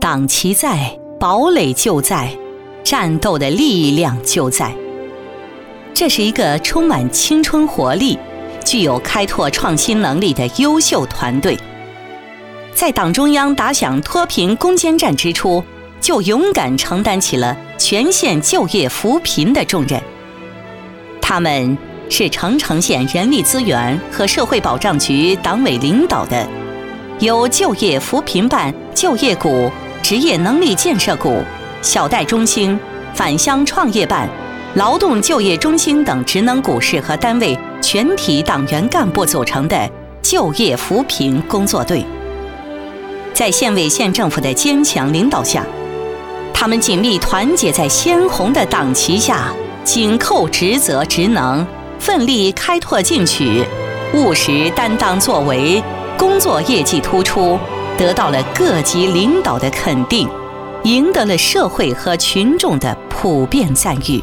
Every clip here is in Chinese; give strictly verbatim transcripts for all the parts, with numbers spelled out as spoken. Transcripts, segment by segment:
党旗在，堡垒就在，战斗的力量就在。这是一个充满青春活力、具有开拓创新能力的优秀团队。在党中央打响脱贫攻坚战之初，就勇敢承担起了全县就业扶贫的重任。他们是澄城县人力资源和社会保障局党委领导的，由就业扶贫办、就业股、职业能力建设股、小贷中心、返乡创业办、劳动就业中心等职能股市和单位全体党员干部组成的就业扶贫工作队。在县委县政府的坚强领导下，他们紧密团结在鲜红的党旗下，紧扣职责职能，奋力开拓进取，务实担当作为，工作业绩突出，得到了各级领导的肯定，赢得了社会和群众的普遍赞誉。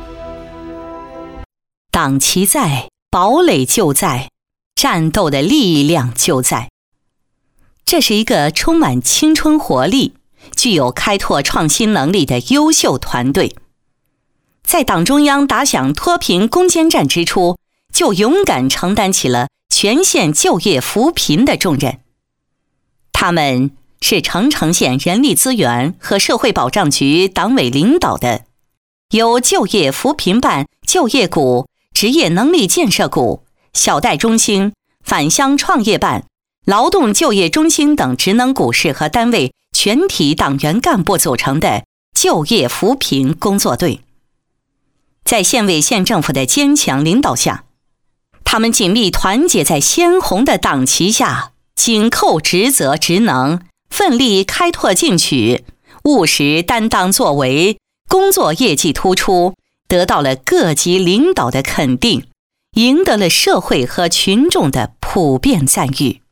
党旗在，堡垒就在，战斗的力量就在。这是一个充满青春活力、具有开拓创新能力的优秀团队。在党中央打响脱贫攻坚战之初，就勇敢承担起了全县就业扶贫的重任。他们是澄城县人力资源和社会保障局党委领导的，由就业扶贫办、就业股、职业能力建设股、小贷中心、返乡创业办、劳动就业中心等职能股市和单位全体党员干部组成的就业扶贫工作队。在县委县政府的坚强领导下，他们紧密团结在鲜红的党旗下，紧扣职责职能，奋力开拓进取，务实担当作为，工作业绩突出，得到了各级领导的肯定，赢得了社会和群众的普遍赞誉。